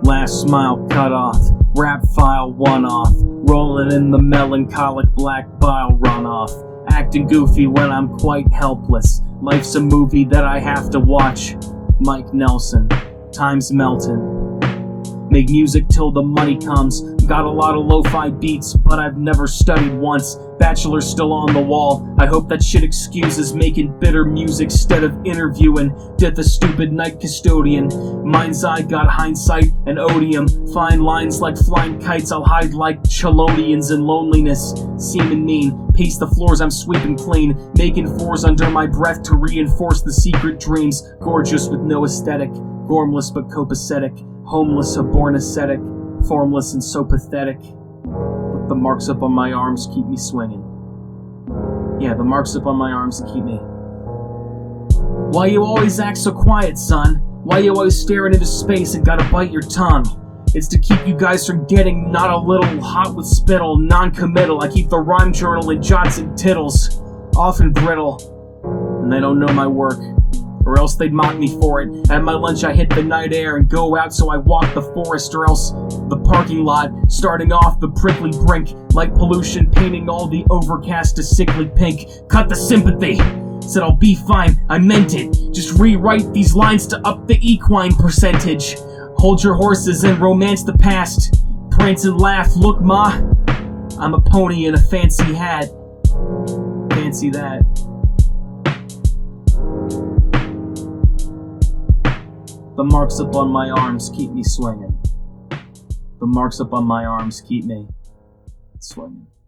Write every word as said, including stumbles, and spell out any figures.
last smile cut off, rap file one off, rolling in the melancholic black bile runoff, acting goofy when I'm quite helpless. Life's a movie that I have to watch. Mike Nelson, time's melting. Make music till the money comes. Got a lot of lo-fi beats, but I've never studied once. Bachelor's still on the wall. I hope that shit excuses making bitter music instead of interviewing. Death a stupid night custodian. Mind's eye got hindsight and odium. Fine lines like flying kites. I'll hide like Chelonians in loneliness. Seeming mean. Pace the floors, I'm sweeping clean. Making fours under my breath to reinforce the secret dreams. Gorgeous with no aesthetic. Gormless but copacetic. Homeless, a born ascetic, formless and so pathetic. But the marks up on my arms keep me swinging. Yeah, the marks up on my arms keep me. Why you always act so quiet, son? Why you always staring into space and gotta bite your tongue? It's to keep you guys from getting not a little hot with spittle, non-committal. I keep the rhyme journal in jots and tittles, often brittle, and they don't know my work. Or else they'd mock me for it. At my lunch I hit the night air and go out, so I walk the forest, or else the parking lot, starting off the prickly brink, like pollution painting all the overcast a sickly pink. Cut the sympathy. Said I'll be fine, I meant it. Just rewrite these lines to up the equine percentage. Hold your horses and romance the past. Prance and laugh, look ma, I'm a pony in a fancy hat. Fancy that. The marks up on my arms keep me swinging. The marks up on my arms keep me swinging.